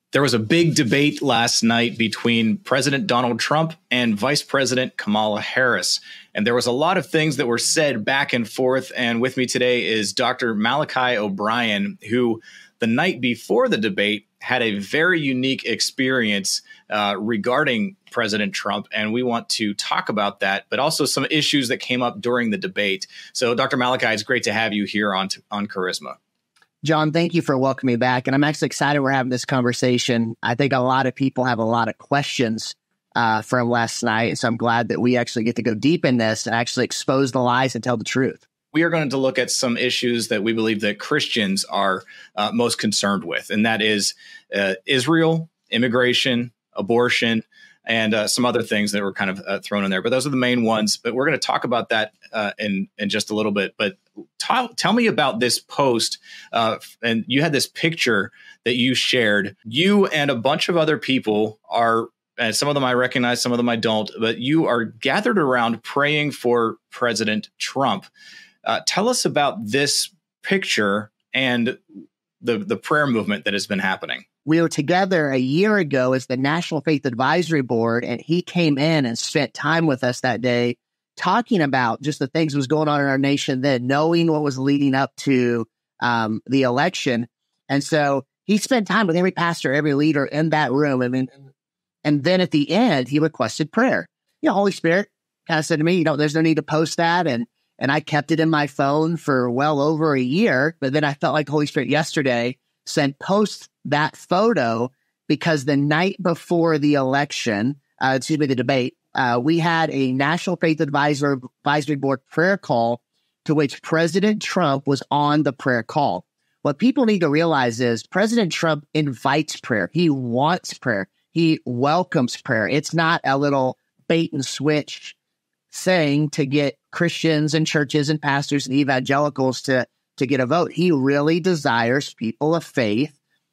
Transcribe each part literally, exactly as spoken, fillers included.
There was a big debate last night between President Donald Trump and Vice President Kamala Harris. And there was a lot of things that were said back and forth. And with me today is Doctor Malachi O'Brien, who the night before the debate had a very unique experience uh, regarding President Trump. And we want to talk about that, but also some issues that came up during the debate. So, Doctor Malachi, it's great to have you here on, on Charisma. John, thank you for welcoming me back. And I'm actually excited we're having this conversation. I think a lot of people have a lot of questions uh, from last night. So I'm glad that we actually get to go deep in this and actually expose the lies and tell the truth. We are going to look at some issues that we believe that Christians are uh, most concerned with, and that is uh, Israel, immigration, abortion, and uh, some other things that were kind of uh, thrown in there. But those are the main ones. But we're going to talk about that uh, in, in just a little bit. But t- tell me about this post. Uh, and you had this picture that you shared. You and a bunch of other people are, and some of them I recognize, some of them I don't, but you are gathered around praying for President Trump. Uh, tell us about this picture and the, the prayer movement that has been happening. We were together a year ago as the National Faith Advisory Board, and he came in and spent time with us that day talking about just the things that was going on in our nation then, knowing what was leading up to um, the election. And so he spent time with every pastor, every leader in that room. I mean, and then at the end, he requested prayer. You know, Holy Spirit kind of said to me, you know, there's no need to post that. And and I kept it in my phone for well over a year. But then I felt like the Holy Spirit yesterday said, post that photo, because the night before the election, uh, excuse me, the debate, uh, we had a National Faith Advisor, Advisory Board prayer call to which President Trump was on the prayer call. What people need to realize is President Trump invites prayer. He wants prayer. He welcomes prayer. It's not a little bait and switch thing to get Christians and churches and pastors and evangelicals to, to get a vote. He really desires people of faith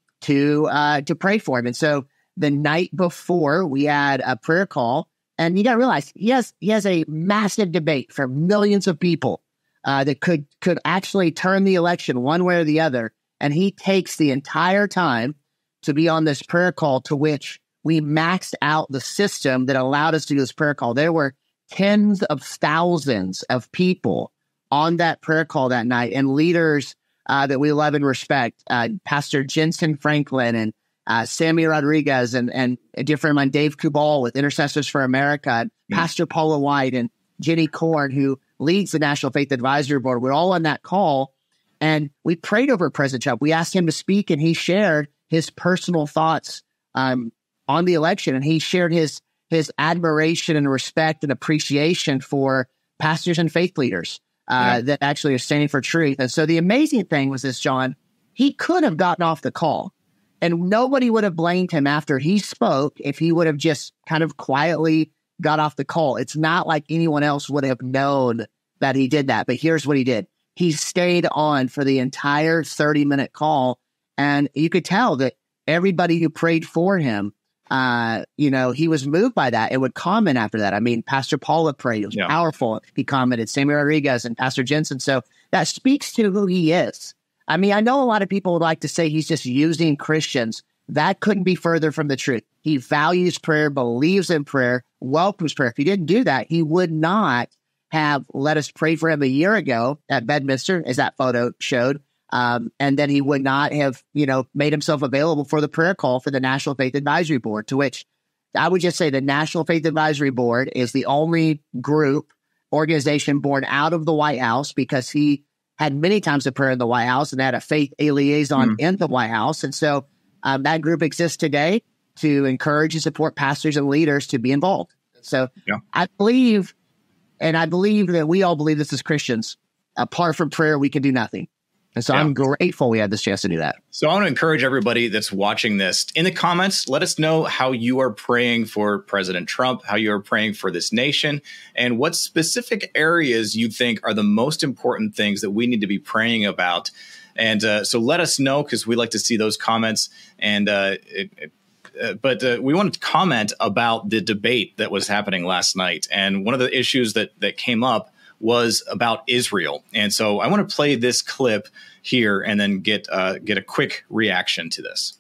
to uh, to pray for him. And so the night before, we had a prayer call, and you got to realize he has he has a massive debate for millions of people uh, that could could actually turn the election one way or the other. And he takes the entire time to be on this prayer call, to which we maxed out the system that allowed us to do this prayer call. There were tens of thousands of people on that prayer call that night, and leaders uh, that we love and respect, uh, Pastor Jensen Franklin and uh, Sammy Rodriguez and, and a dear friend of mine, Dave Kubal with Intercessors for America, and mm-hmm. Pastor Paula White and Jenny Korn, who leads the National Faith Advisory Board. We're all on that call, and we prayed over President Trump. We asked him to speak, and he shared his personal thoughts um, on the election, and he shared his his admiration and respect and appreciation for pastors and faith leaders uh, yeah. that actually are standing for truth. And so the amazing thing was this, John, he could have gotten off the call and nobody would have blamed him after he spoke if he would have just kind of quietly got off the call. It's not like anyone else would have known that he did that. But here's what he did. He stayed on for the entire thirty minute call. And you could tell that everybody who prayed for him, Uh, you know, he was moved by that and would comment after that. I mean, Pastor Paula prayed. It was yeah. powerful. He commented, Sammy Rodriguez and Pastor Jensen. So that speaks to who he is. I mean, I know a lot of people would like to say he's just using Christians. That couldn't be further from the truth. He values prayer, believes in prayer, welcomes prayer. If he didn't do that, he would not have let us pray for him a year ago at Bedminster, as that photo showed. Um, and then he would not have, you know, made himself available for the prayer call for the National Faith Advisory Board, to which I would just say the National Faith Advisory Board is the only group, organization born out of the White House, because he had many times of prayer in the White House and had a faith a liaison mm. in the White House. And so um, that group exists today to encourage and support pastors and leaders to be involved. So yeah. I believe, and I believe that we all believe this as Christians, apart from prayer, we can do nothing. And so yeah. I'm grateful we had this chance to do that. So I want to encourage everybody that's watching this in the comments. Let us know how you are praying for President Trump, how you are praying for this nation, and what specific areas you think are the most important things that we need to be praying about. And uh, so let us know, because we like to see those comments. And uh, it, it, uh, but uh, we wanted to comment about the debate that was happening last night. And one of the issues that that came up was about Israel. And so I want to play this clip here and then get uh, get a quick reaction to this.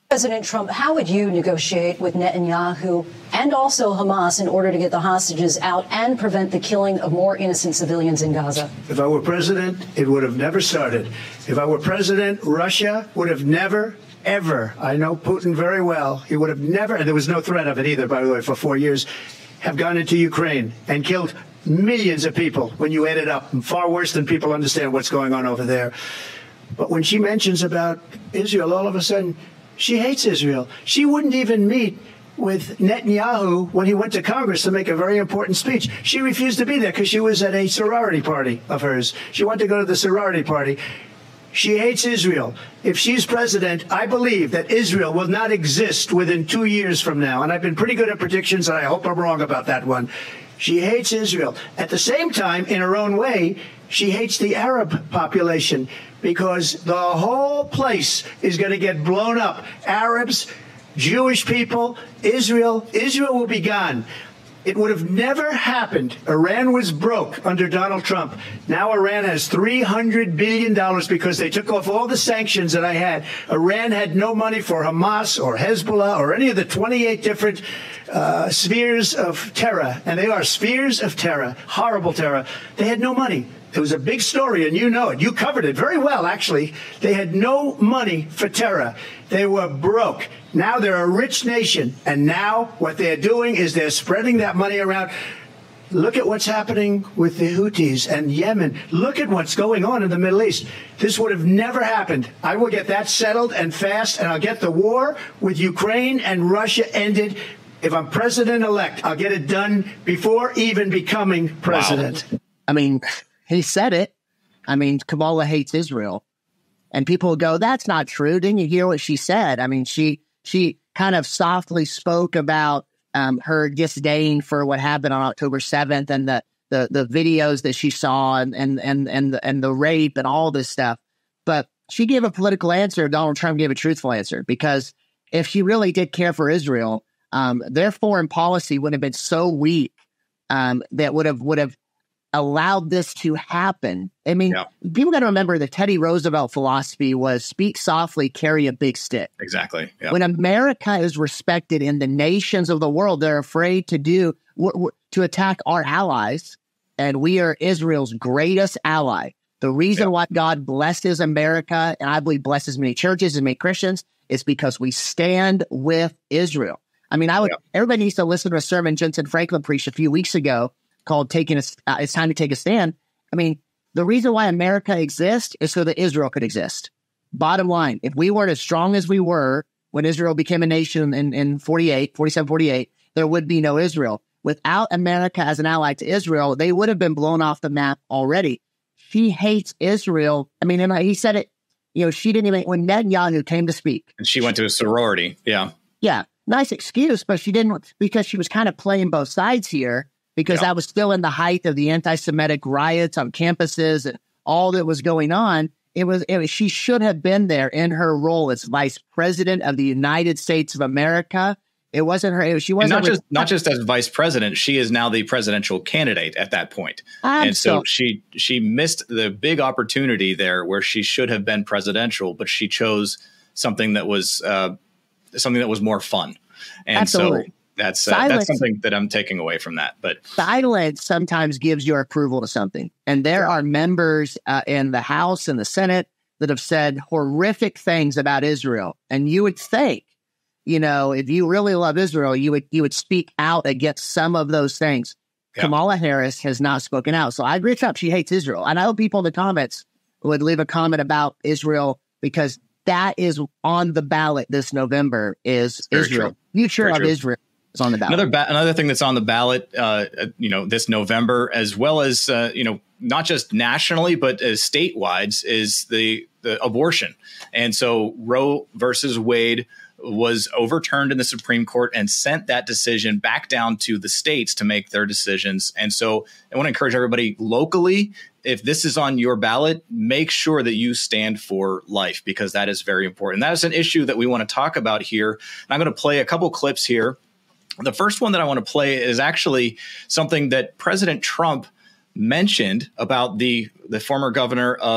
President Trump, how would you negotiate with Netanyahu and also Hamas in order to get the hostages out and prevent the killing of more innocent civilians in Gaza? If I were president, it would have never started. If I were president, Russia would have never, ever, I know Putin very well, he would have never, and there was no threat of it either, by the way, for four years, have gone into Ukraine and killed millions of people when you add it up, and far worse than people understand what's going on over there. But when she mentions about Israel, all of a sudden, she hates Israel. She wouldn't even meet with Netanyahu when he went to Congress to make a very important speech. She refused to be there because she was at a sorority party of hers. She wanted to go to the sorority party. She hates Israel. If she's president, I believe that Israel will not exist within two years from now. And I've been pretty good at predictions, and I hope I'm wrong about that one. She hates Israel. At the same time, in her own way, she hates the Arab population because the whole place is going to get blown up. Arabs, Jewish people, Israel, Israel will be gone. It would have never happened. Iran was broke under Donald Trump. Now Iran has three hundred billion dollars because they took off all the sanctions that I had. Iran had no money for Hamas or Hezbollah or any of the twenty-eight different uh, spheres of terror. And they are spheres of terror, horrible terror. They had no money. It was a big story, and you know it. You covered it very well, actually. They had no money for terror. They were broke. Now they're a rich nation, and now what they're doing is they're spreading that money around. Look at what's happening with the Houthis and Yemen. Look at what's going on in the Middle East. This would have never happened. I will get that settled and fast, and I'll get the war with Ukraine and Russia ended. If I'm president-elect, I'll get it done before even becoming president. Wow. I mean... He said it. I mean, Kamala hates Israel. And people go, that's not true. Didn't you hear what she said? I mean, she she kind of softly spoke about um, her disdain for what happened on October seventh and the the the videos that she saw and and and and the, and the rape and all this stuff. But she gave a political answer. Donald Trump gave a truthful answer, because if she really did care for Israel, um, their foreign policy would have been so weak um, that would have would have allowed this to happen. I mean, yeah. People got to remember the Teddy Roosevelt philosophy was speak softly, carry a big stick. Exactly. Yeah. When America is respected in the nations of the world, they're afraid to do w- w- to attack our allies, and we are Israel's greatest ally. The reason yeah. why God blesses America, and I believe blesses many churches and many Christians, is because we stand with Israel. I mean, I would. Yeah. Everybody needs to listen to a sermon Jensen Franklin preached a few weeks ago called "Taking a, uh, It's Time to Take a Stand." I mean, the reason why America exists is so that Israel could exist. Bottom line, if we weren't as strong as we were when Israel became a nation in, in forty-eight, forty-seven, forty-eight, there would be no Israel. Without America as an ally to Israel, they would have been blown off the map already. She hates Israel. I mean, and he said it, you know, she didn't even, when Netanyahu came to speak. And she went to a sorority. Yeah. Yeah. Nice excuse, but she didn't, because she was kind of playing both sides here. Because yeah. I was still in the height of the anti-Semitic riots on campuses and all that was going on. It was, it was she should have been there in her role as vice president of the United States of America. It wasn't her. It was, she wasn't and not with, just not just as vice president. She is now the presidential candidate at that point. I'm and so so, she she missed the big opportunity there where she should have been presidential, but she chose something that was uh, something that was more fun. And absolutely. so. That's uh, that's something that I'm taking away from that. But silence sometimes gives your approval to something. And there yeah. are members uh, in the House and the Senate that have said horrific things about Israel. And you would think, you know, if you really love Israel, you would you would speak out against some of those things. Yeah. Kamala Harris has not spoken out. So I agree with Trump. She hates Israel. And I hope people in the comments would leave a comment about Israel, because that is on the ballot this November is Israel. True. Future Very of true. Israel. On the ballot. Another ba- another thing that's on the ballot, uh, you know, this November, as well as uh, you know, not just nationally but as statewide, is the the abortion. And so Roe versus Wade was overturned in the Supreme Court and sent that decision back down to the states to make their decisions. And so I want to encourage everybody locally, if this is on your ballot, make sure that you stand for life, because that is very important. That is an issue that we want to talk about here. And I'm going to play a couple clips here. The first one that I want to play is actually something that President Trump mentioned about the, the former governor of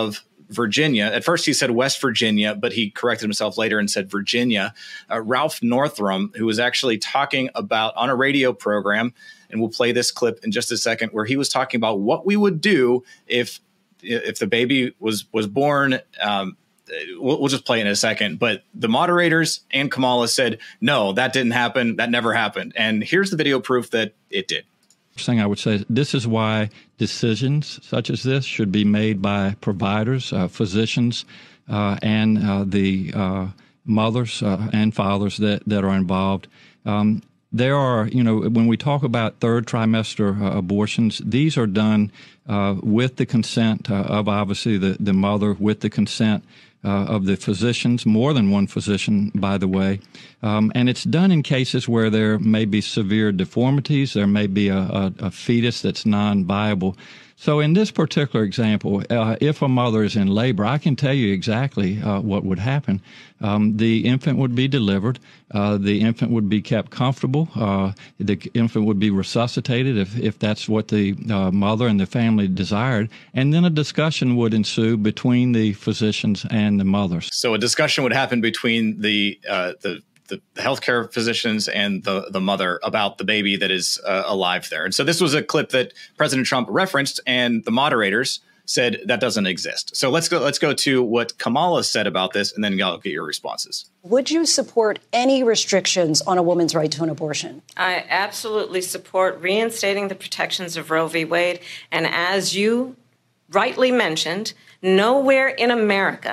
Virginia. At first he said West Virginia, but he corrected himself later and said Virginia. Uh, Ralph Northam, who was actually talking about on a radio program, and we'll play this clip in just a second, where he was talking about what we would do if if the baby was was born. Um, we'll, we'll just play it in a second. But the moderators and Kamala said, no, that didn't happen. That never happened. And here's the video proof that it did. Thing I would say, this is why decisions such as this should be made by providers, uh, physicians, uh, and uh, the uh, mothers uh, and fathers that, that are involved. Um, there are, you know, when we talk about third trimester uh, abortions, these are done uh, with the consent uh, of obviously the, the mother, with the consent Uh, of the physicians, more than one physician, by the way. Um, and it's done in cases where there may be severe deformities, there may be a, a, a fetus that's non-viable. So in this particular example, uh, if a mother is in labor, I can tell you exactly uh, what would happen. Um, the infant would be delivered. Uh, the infant would be kept comfortable. Uh, the infant would be resuscitated if, if that's what the uh, mother and the family desired. And then a discussion would ensue between the physicians and the mothers. So a discussion would happen between the uh, the the healthcare physicians and the, the mother about the baby that is uh, alive there. And so this was a clip that President Trump referenced, and the moderators said that doesn't exist. So let's go, let's go to what Kamala said about this, and then I'll get your responses. Would you support any restrictions on a woman's right to an abortion? I absolutely support reinstating the protections of Roe v. Wade. And as you rightly mentioned, nowhere in America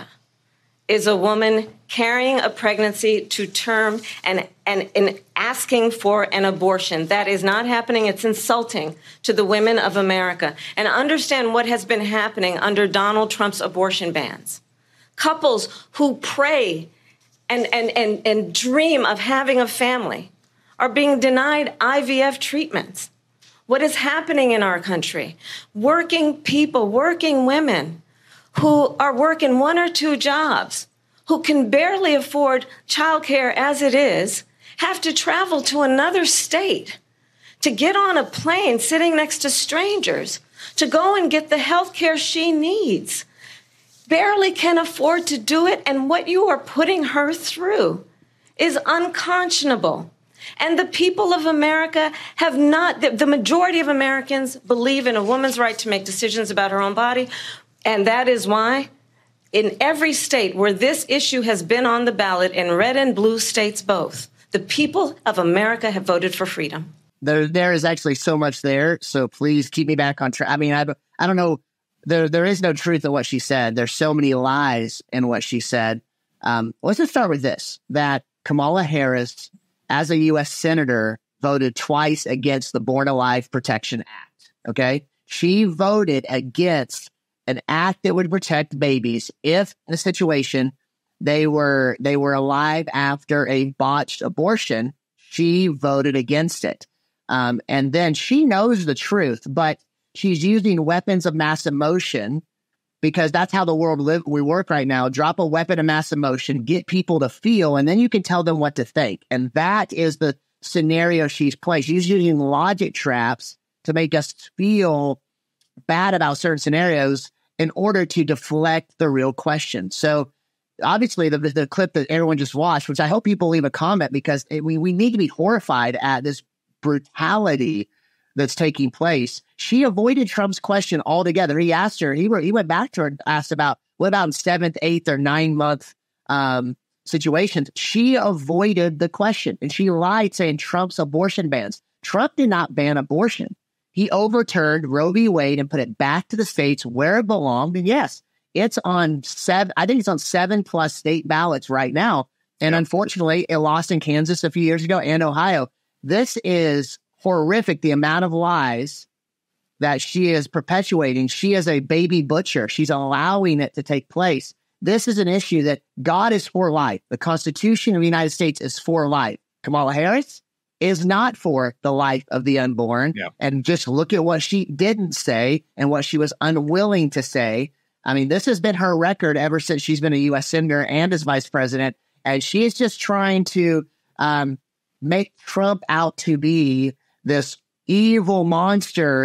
is a woman carrying a pregnancy to term and, and, and asking for an abortion. That is not happening. It's insulting to the women of America. And understand what has been happening under Donald Trump's abortion bans. Couples who pray and, and, and, and dream of having a family are being denied I V F treatments. What is happening in our country? Working people, working women who are working one or two jobs, who can barely afford childcare as it is, have to travel to another state to get on a plane sitting next to strangers to go and get the health care she needs, barely can afford to do it. And what you are putting her through is unconscionable. And the people of America have not, the, the majority of Americans believe in a woman's right to make decisions about her own body. And that is why in every state where this issue has been on the ballot, in red and blue states both, the people of America have voted for freedom. There, there is actually so much there. So please keep me back on track. I mean, I, I don't know. There, there is no truth in what she said. There's so many lies in what she said. Um, let's just start with this, that Kamala Harris, as a U S senator, voted twice against the Born Alive Protection Act. Okay. She voted against an act that would protect babies if, in a situation, they were they were alive after a botched abortion. She voted against it. Um, and then she knows the truth, but she's using weapons of mass emotion because that's how the world live. We work right now. Drop a weapon of mass emotion, get people to feel, and then you can tell them what to think. And that is the scenario she's playing. She's using logic traps to make us feel bad about certain scenarios in order to deflect the real question. So obviously the, the clip that everyone just watched, which I hope people leave a comment, because it, we, we need to be horrified at this brutality that's taking place. She avoided Trump's question altogether. He asked her, he, were, he went back to her and asked about what about seventh, eighth, or nine month um, situations. She avoided the question, and she lied saying Trump's abortion bans. Trump did not ban abortion. He overturned Roe v. Wade and put it back to the states where it belonged. And yes, it's on seven, I think it's on seven plus state ballots right now. And yep. Unfortunately, it lost in Kansas a few years ago and Ohio. This is horrific, the amount of lies that she is perpetuating. She is a baby butcher. She's allowing it to take place. This is an issue that God is for life. The Constitution of the United States is for life. Kamala Harris is not for the life of the unborn. Yeah. And just look at what she didn't say and what she was unwilling to say. I mean, this has been her record ever since she's been a U S senator and as vice president. And she is just trying to um, make Trump out to be this evil monster that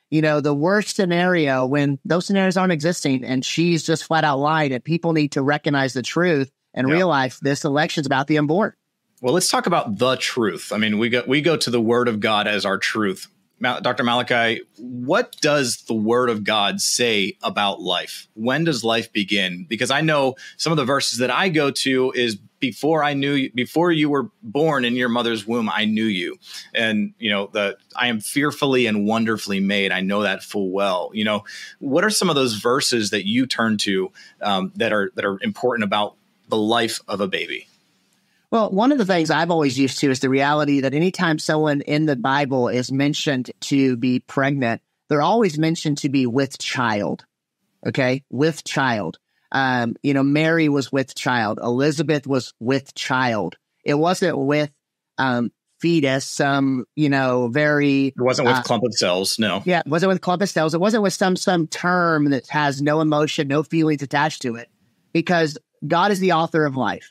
you know, the worst scenario when those scenarios aren't existing and she's just flat out lying, and people need to recognize the truth and yeah. realize this election's about the unborn. Well, let's talk about the truth. I mean, we go we go to the Word of God as our truth. Doctor Malachi, what does the Word of God say about life? When does life begin? Because I know some of the verses that I go to is before I knew you, before you were born in your mother's womb, I knew you. And, you know, the I am fearfully and wonderfully made. I know that full well. You know, what are some of those verses that you turn to um, that are that are important about the life of a baby? Well, one of the things I've always used to is the reality that anytime someone in the Bible is mentioned to be pregnant, they're always mentioned to be with child. Okay, with child. Um, you know, Mary was with child. Elizabeth was with child. It wasn't with um, fetus, some, you know, very... It wasn't with uh, clump of cells, no. Yeah, it wasn't with clump of cells. It wasn't with some some term that has no emotion, no feelings attached to it, because God is the author of life.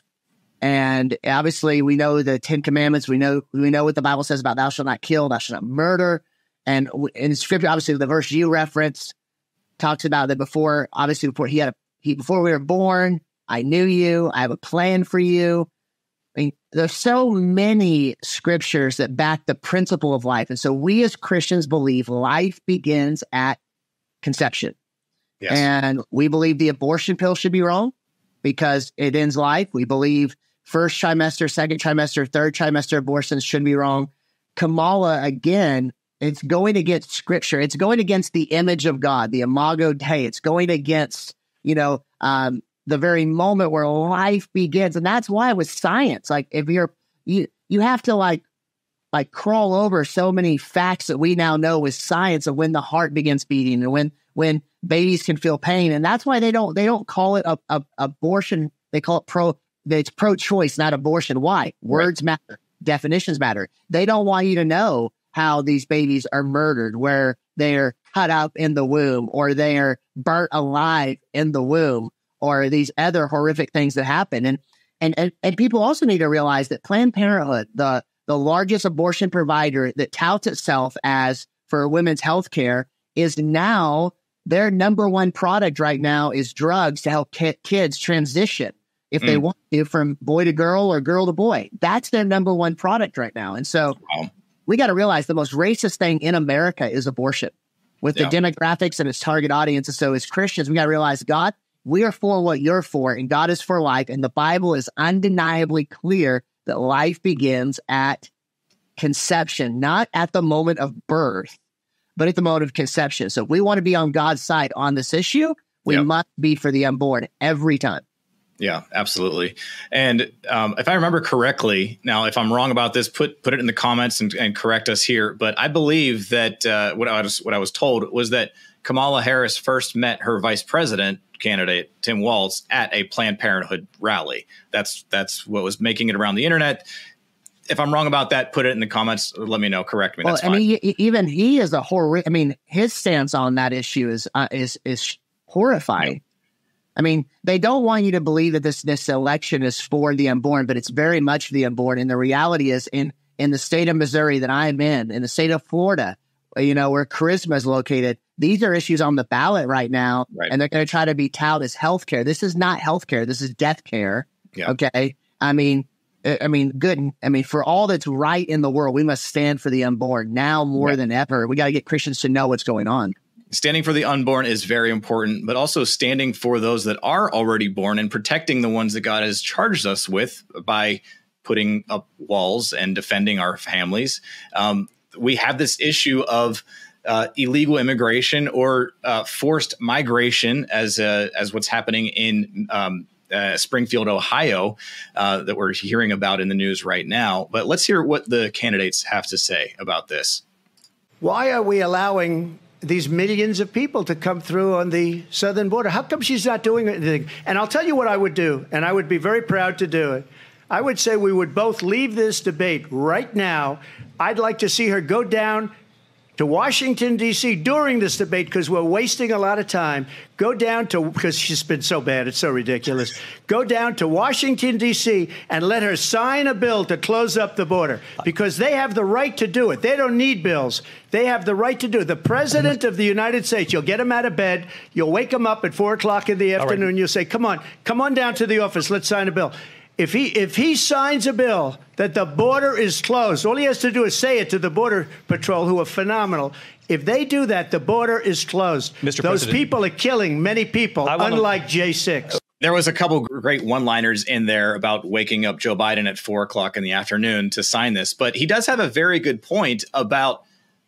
And obviously, we know the Ten Commandments. We know we know what the Bible says about thou shalt not kill, thou shalt not murder. And in Scripture, obviously, the verse you referenced talks about that before. Obviously, before he had a he before we were born, I knew you. I have a plan for you. I mean, there's so many scriptures that back the principle of life, and so we as Christians believe life begins at conception. Yes. And we believe the abortion pill should be wrong because it ends life. We believe first trimester, second trimester, third trimester abortions should be wrong. Kamala, again, it's going against scripture. It's going against the image of God, the imago Dei. It's going against, you know, um, the very moment where life begins. And that's why with science, like if you're, you, you have to like, like crawl over so many facts that we now know with science of when the heart begins beating and when, when babies can feel pain. And that's why they don't, they don't call it a, a abortion. They call it pro, it's pro-choice, not abortion. Why? Words right. matter. Definitions matter. They don't want you to know how these babies are murdered, where they're cut up in the womb or they're burnt alive in the womb or these other horrific things that happen. And, and, and, and people also need to realize that Planned Parenthood, the, the largest abortion provider that touts itself as for women's health care, is now their number one product right now is drugs to help ki- kids transition if mm. they want to from boy to girl or girl to boy. That's their number one product right now. And so wow. we got to realize the most racist thing in America is abortion with yeah. the demographics and its target audience. And so as Christians, we got to realize, God, we are for what you're for, and God is for life. And the Bible is undeniably clear that life begins at conception, not at the moment of birth, but at the moment of conception. So if we want to be on God's side on this issue, we yep. must be for the unborn every time. Yeah, absolutely. And um, if I remember correctly, now, if I'm wrong about this, put put it in the comments and, and correct us here. But I believe that uh, what I was what I was told was that Kamala Harris first met her vice president candidate, Tim Walz, at a Planned Parenthood rally. That's that's what was making it around the internet. If I'm wrong about that, put it in the comments. Let me know. Correct me. Well, That's I fine. mean, even he is a horror. I mean, his stance on that issue is uh, is is horrifying. Yeah. I mean, they don't want you to believe that this this election is for the unborn, but it's very much the unborn. And the reality is, in in the state of Missouri that I'm in, in the state of Florida, you know, where Charisma is located, these are issues on the ballot right now, right. and they're going to try to be touted as healthcare. This is not healthcare. This is death care. Yeah. Okay. I mean, I mean, good. I mean, for all that's right in the world, we must stand for the unborn now more right. than ever. We got to get Christians to know what's going on. Standing for the unborn is very important, but also standing for those that are already born and protecting the ones that God has charged us with by putting up walls and defending our families. Um, we have this issue of uh, illegal immigration or uh, forced migration as uh, as what's happening in um, uh, Springfield, Ohio, uh, that we're hearing about in the news right now. But let's hear what the candidates have to say about this. Why are we allowing these millions of people to come through on the southern border? How come she's not doing anything? And I'll tell you what I would do, and I would be very proud to do it. I would say we would both leave this debate right now. I'd like to see her go down to Washington, D C during this debate because we're wasting a lot of time. Go down to, because she's been so bad, it's so ridiculous. Go down to Washington, D C and let her sign a bill to close up the border because they have the right to do it. They don't need bills. They have the right to do it. The president of the United States, you'll get him out of bed. You'll wake him up at four o'clock in the afternoon. Right. You'll say, come on, come on down to the office. Let's sign a bill. If he if he signs a bill that the border is closed, all he has to do is say it to the Border Patrol, who are phenomenal. If they do that, the border is closed. Mister Those President, people are killing many people, wanna, unlike J six. There was a couple great one-liners in there about waking up Joe Biden at four o'clock in the afternoon to sign this. But he does have a very good point about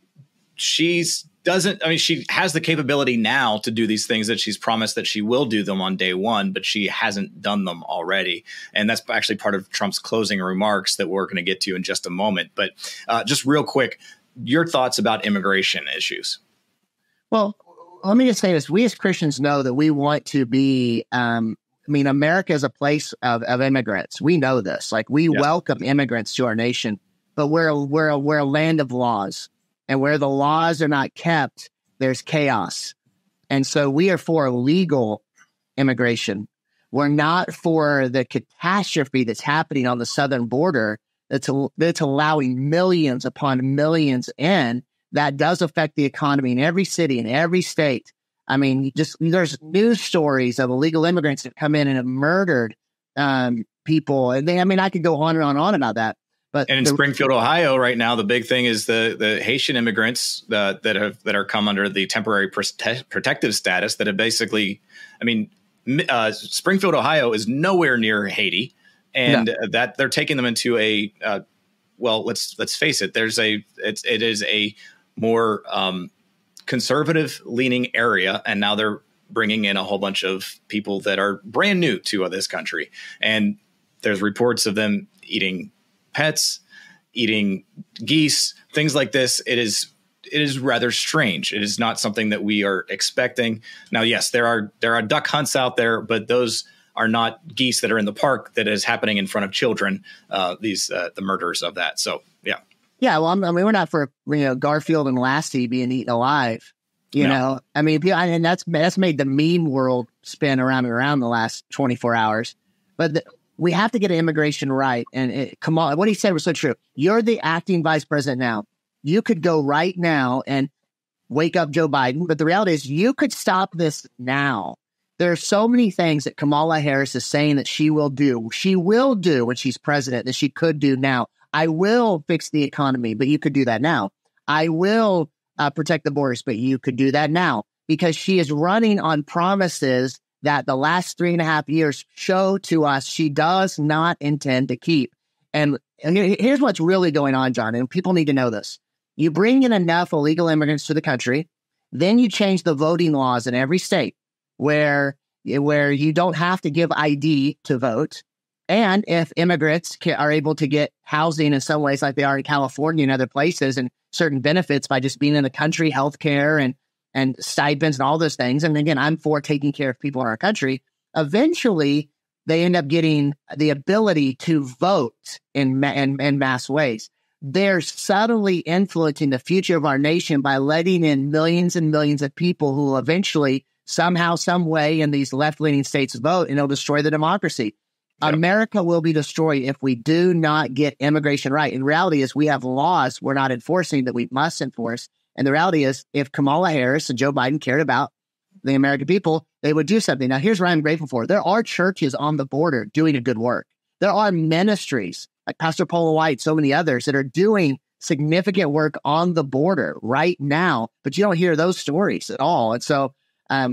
she's doesn't, I mean, she has the capability now to do these things that she's promised that she will do them on day one, but she hasn't done them already. And that's actually part of Trump's closing remarks that we're going to get to in just a moment. But uh, just real quick, your thoughts about immigration issues. Well, let me just say this. We as Christians know that we want to be, um, I mean, America is a place of, of immigrants. We know this. Like, we Yeah. welcome immigrants to our nation, but we're, we're, we're a land of laws. And where the laws are not kept, there's chaos. And so we are for legal immigration. We're not for the catastrophe that's happening on the southern border that's, that's allowing millions upon millions in. That does affect the economy in every city, in every state. I mean, just there's news stories of illegal immigrants that come in and have murdered um, people. And they, I mean, I could go on and on and on about that. But and in the, Springfield, Ohio, right now, the big thing is the the Haitian immigrants uh, that have that are come under the temporary prote- protective status that have basically, I mean, uh, Springfield, Ohio is nowhere near Haiti, and no. that they're taking them into a uh, well, let's let's face it, there's a it's it is a more um, conservative leaning area, and now they're bringing in a whole bunch of people that are brand new to uh, this country, and there's reports of them eating pets, eating geese, things like this. It is it is rather strange. It is not something that we are expecting. Now, yes, there are there are duck hunts out there, but those are not geese that are in the park that is happening in front of children. Uh, these uh, the murders of that. So, yeah, yeah. Well, I mean, we're not for you know Garfield and Lassie being eaten alive. You no. know, I mean, and that's that's made the meme world spin around and around the last twenty-four hours. But the, we have to get immigration right. And it, Kamala, what he said was so true. You're the acting vice president now. You could go right now and wake up Joe Biden. But the reality is you could stop this now. There are so many things that Kamala Harris is saying that she will do. She will do when she's president that she could do now. I will fix the economy, but you could do that now. I will uh, protect the borders, but you could do that now. Because she is running on promises that the last three and a half years show to us she does not intend to keep. And here's what's really going on, John, and people need to know this. You bring in enough illegal immigrants to the country, then you change the voting laws in every state where, where you don't have to give I D to vote. And if immigrants can, are able to get housing in some ways like they are in California and other places and certain benefits by just being in the country, healthcare and and stipends and all those things. And again, I'm for taking care of people in our country. Eventually, they end up getting the ability to vote in, ma- in, in mass ways. They're subtly influencing the future of our nation by letting in millions and millions of people who will eventually, somehow, some way in these left-leaning states vote, and it'll destroy the democracy. Yep. America will be destroyed if we do not get immigration right. And reality is we have laws we're not enforcing that we must enforce. And the reality is, if Kamala Harris and Joe Biden cared about the American people, they would do something. Now, here's what I'm grateful for. There are churches on the border doing a good work. There are ministries like Pastor Paula White, so many others that are doing significant work on the border right now, but you don't hear those stories at all. And so um,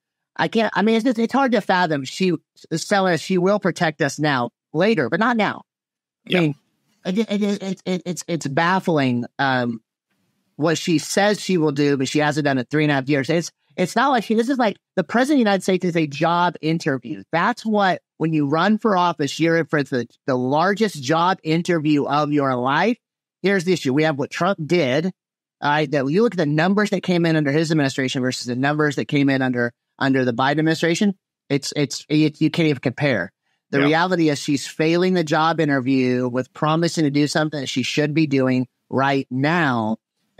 I can't, I mean, it's, just, it's hard to fathom. She is telling us she will protect us now, later, but not now. Yeah. I mean, it, it, it, it, it, it's, it's baffling. Um, what she says she will do, but she hasn't done it three and a half years. It's it's not like she, this is like the president of the United States is a job interview. That's what, when you run for office, you're in for the, the largest job interview of your life. Here's the issue. We have what Trump did. Uh, that you look at the numbers that came in under his administration versus the numbers that came in under, under the Biden administration. It's, it's, it, you can't even compare. The yep. reality is she's failing the job interview with promising to do something that she should be doing right now.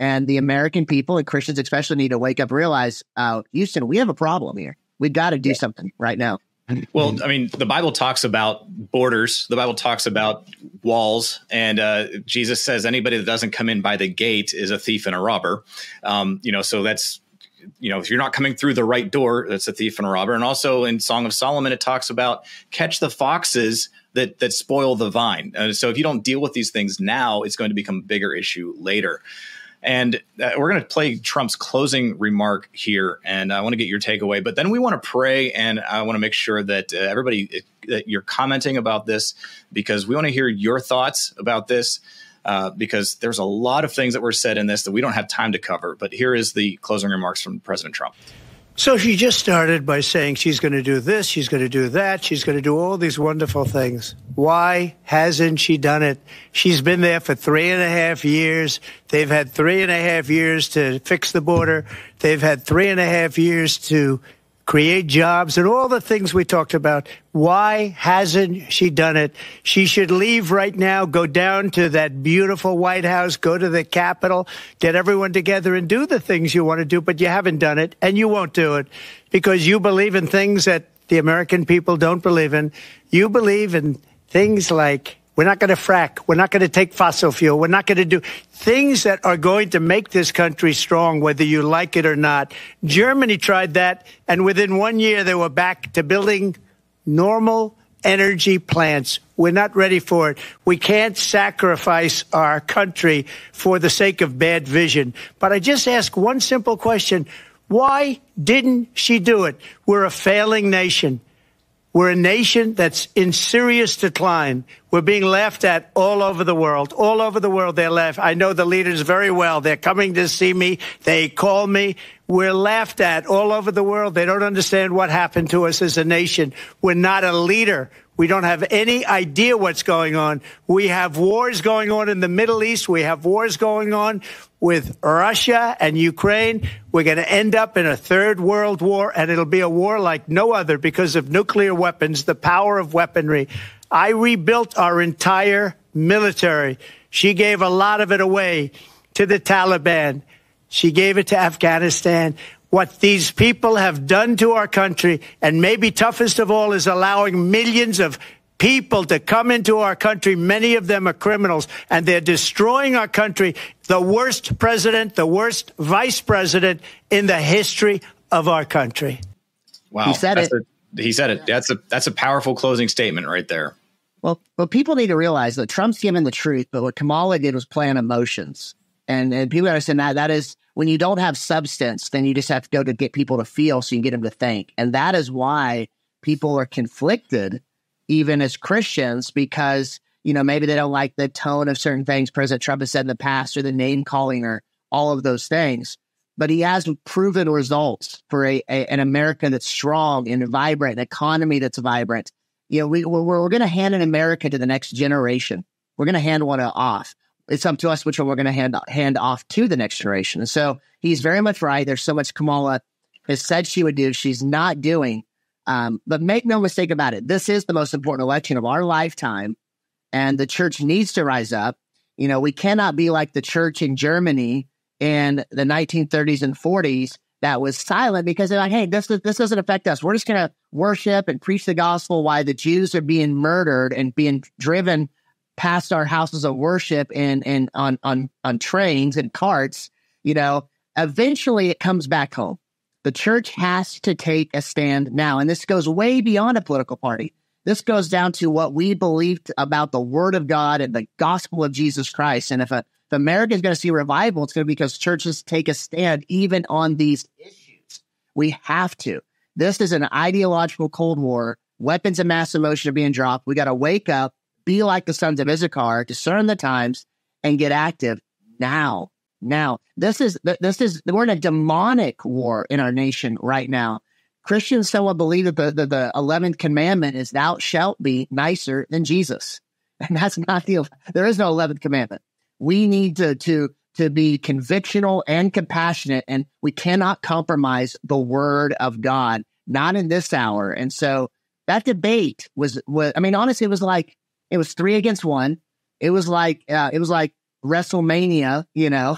And the American people and Christians especially need to wake up and realize, uh, Houston, we have a problem here. We've got to do something right now. Well, I mean, the Bible talks about borders. The Bible talks about walls. And uh, Jesus says anybody that doesn't come in by the gate is a thief and a robber. Um, you know, so that's, you know, if you're not coming through the right door, that's a thief and a robber. And also in Song of Solomon, it talks about catch the foxes that that spoil the vine. Uh, so if you don't deal with these things now, it's going to become a bigger issue later. And uh, we're going to play Trump's closing remark here, and I want to get your takeaway. But then we want to pray, and I want to make sure that uh, everybody, that you're commenting about this, because we want to hear your thoughts about this, uh, because there's a lot of things that were said in this that we don't have time to cover. But here is the closing remarks from President Trump. So she just started by saying she's going to do this, she's going to do that, she's going to do all these wonderful things. Why hasn't she done it? She's been there for three and a half years. They've had three and a half years to fix the border. They've had three and a half years to create jobs and all the things we talked about. Why hasn't she done it? She should leave right now, go down to that beautiful White House, go to the Capitol, get everyone together and do the things you want to do, but you haven't done it and you won't do it because you believe in things that the American people don't believe in. You believe in things like we're not going to frack. We're not going to take fossil fuel. We're not going to do things that are going to make this country strong, whether you like it or not. Germany tried that, and within one year, they were back to building normal energy plants. We're not ready for it. We can't sacrifice our country for the sake of bad vision. But I just ask one simple question. Why didn't she do it? We're a failing nation. We're a nation that's in serious decline. We're being laughed at all over the world. All over the world, they're laughed. I know the leaders very well. They're coming to see me. They call me. We're laughed at all over the world. They don't understand what happened to us as a nation. We're not a leader. We don't have any idea what's going on. We have wars going on in the Middle East. We have wars going on with Russia and Ukraine. We're going to end up in a third world war, and it'll be a war like no other because of nuclear weapons, the power of weaponry. I rebuilt our entire military. She gave a lot of it away to the Taliban. She gave it to Afghanistan. What these people have done to our country, and maybe toughest of all, is allowing millions of people to come into our country. Many of them are criminals, and they're destroying our country. The worst president, the worst vice president in the history of our country. Wow. He said that's it. A, he said it. That's a, that's a powerful closing statement right there. Well, well, people need to realize that Trump's given the truth, but what Kamala did was play on emotions. And, and people understand that that is when you don't have substance, then you just have to go to get people to feel so you can get them to think. And that is why people are conflicted, even as Christians, because, you know, maybe they don't like the tone of certain things President Trump has said in the past or the name calling or all of those things. But he has proven results for a, a an America that's strong and vibrant, an economy that's vibrant. You know, we, we're, we're going to hand an America to the next generation. We're going to hand one off. It's up to us which one we're going to hand hand off to the next generation. And so he's very much right. There's so much Kamala has said she would do, she's not doing. Um, but make no mistake about it. This is the most important election of our lifetime, and the church needs to rise up. You know, we cannot be like the church in Germany in the nineteen thirties and forties that was silent because they're like, hey, this, this doesn't affect us. We're just going to worship and preach the gospel while the Jews are being murdered and being driven past our houses of worship and, and on, on, on trains and carts. You know, eventually it comes back home. The church has to take a stand now. And this goes way beyond a political party. This goes down to what we believed about the word of God and the gospel of Jesus Christ. And if, a, if America is going to see revival, it's going to be because churches take a stand even on these issues. We have to. This is an ideological Cold War. Weapons of mass emotion are being dropped. We got to wake up, be like the sons of Issachar, discern the times, and get active now. Now, this is this is we're in a demonic war in our nation right now. Christians somewhat believe that the, the, the eleventh commandment is thou shalt be nicer than Jesus. And that's not the, there is no eleventh commandment. We need to, to, to be convictional and compassionate, and we cannot compromise the word of God, not in this hour. And so that debate was, was I mean, honestly, it was like, it was three against one. It was like, uh, it was like WrestleMania, you know,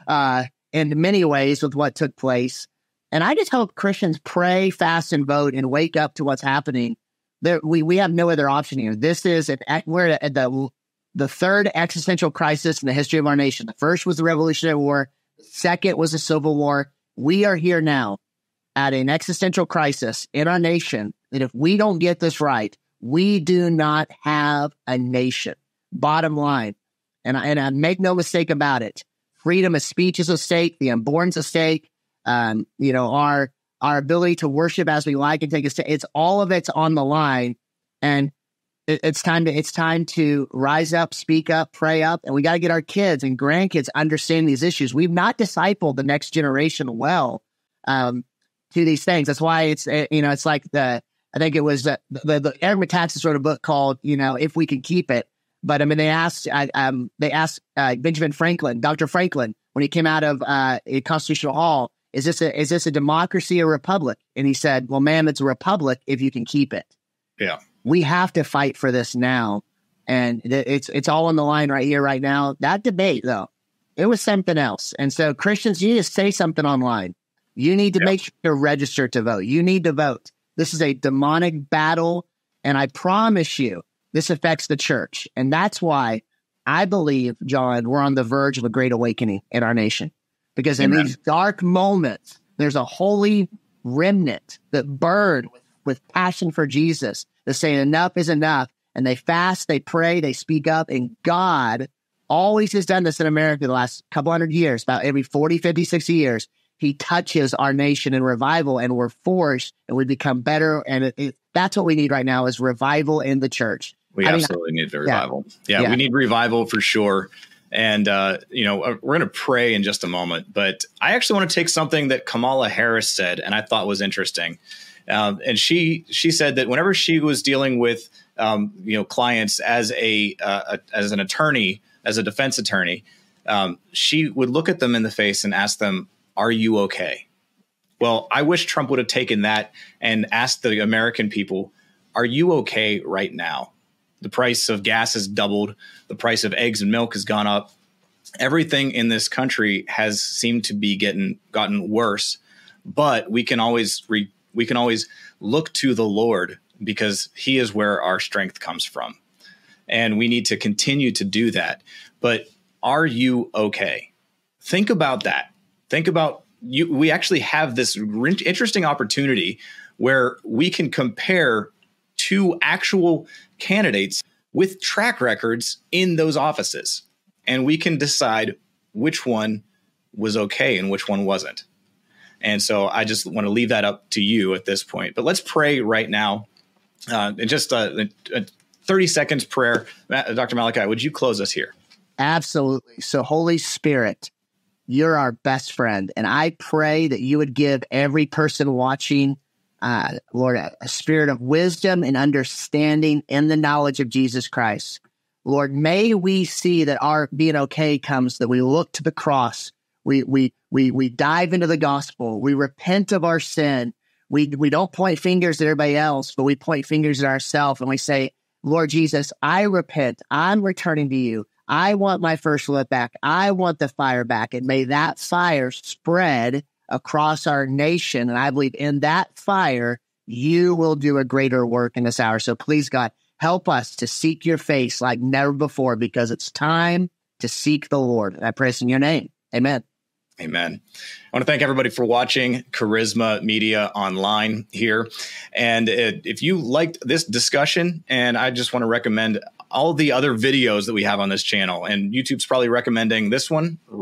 uh, in many ways with what took place. And I just hope Christians pray, fast, and vote and wake up to what's happening. There, we we have no other option here. This is an, we're at the the third existential crisis in the history of our nation. The first was the Revolutionary War. The second was the Civil War. We are here now at an existential crisis in our nation that if we don't get this right, we do not have a nation. Bottom line. And I, and I make no mistake about it. Freedom of speech is at stake. The unborn's at stake. Um, you know, our our ability to worship as we like and take a stand. It's all of it's on the line. And it, it's time to it's time to rise up, speak up, pray up. And we got to get our kids and grandkids understanding these issues. We've not discipled the next generation well um, to these things. That's why it's, you know, it's like the, I think it was uh, the, the Eric Metaxas wrote a book called, you know, If We Can Keep It. But I mean, they asked, uh, um, they asked uh, Benjamin Franklin, Doctor Franklin, when he came out of uh, a Constitutional Hall, is this a is this a democracy or republic? And he said, well, ma'am, it's a republic if you can keep it. Yeah, we have to fight for this now, and it's it's all on the line right here, right now. That debate, though, it was something else. And so, Christians, you need to say something online. You need to yeah. make sure to register to vote. You need to vote. This is a demonic battle, and I promise you, this affects the church. And that's why I believe, John, we're on the verge of a great awakening in our nation. Because in Amen. These dark moments, there's a holy remnant that burn with, with passion for Jesus. They're saying enough is enough. And they fast, they pray, they speak up. And God always has done this in America the last couple hundred years, about every forty, fifty, sixty years. He touches our nation in revival, and we're forced, and we become better. And it, it, that's what we need right now is revival in the church. We I absolutely mean, need the revival. Yeah, yeah, yeah, we need revival for sure. And, uh, you know, we're going to pray in just a moment. But I actually want to take something that Kamala Harris said, and I thought was interesting. Um, and she she said that whenever she was dealing with, um, you know, clients as a, uh, a as an attorney, as a defense attorney, um, she would look at them in the face and ask them, are you okay? Well, I wish Trump would have taken that and asked the American people, are you okay right now? The price of gas has doubled. The price of eggs and milk has gone up. Everything in this country has seemed to be getting gotten worse. But we can always re, we can always look to the Lord because He is where our strength comes from, and we need to continue to do that. But are you okay? Think about that. Think about you. We actually have this interesting opportunity where we can compare two actual candidates with track records in those offices. And we can decide which one was okay and which one wasn't. And so I just want to leave that up to you at this point. But let's pray right now. Uh, in just a, a thirty seconds prayer. Doctor Malachi, would you close us here? Absolutely. So Holy Spirit, you're our best friend. And I pray that you would give every person watching Uh, Lord, a, a spirit of wisdom and understanding in the knowledge of Jesus Christ. Lord, may we see that our being okay comes that we look to the cross. We we we we dive into the gospel. We repent of our sin. We we don't point fingers at everybody else, but we point fingers at ourselves and we say, Lord Jesus, I repent. I'm returning to you. I want my first love back. I want the fire back. And may that fire spread across our nation. And I believe in that fire, you will do a greater work in this hour. So please, God, help us to seek your face like never before, because it's time to seek the Lord. And I pray this in your name. Amen. Amen. I want to thank everybody for watching Charisma Media Online here. And it, if you liked this discussion, and I just want to recommend all the other videos that we have on this channel, and YouTube's probably recommending this one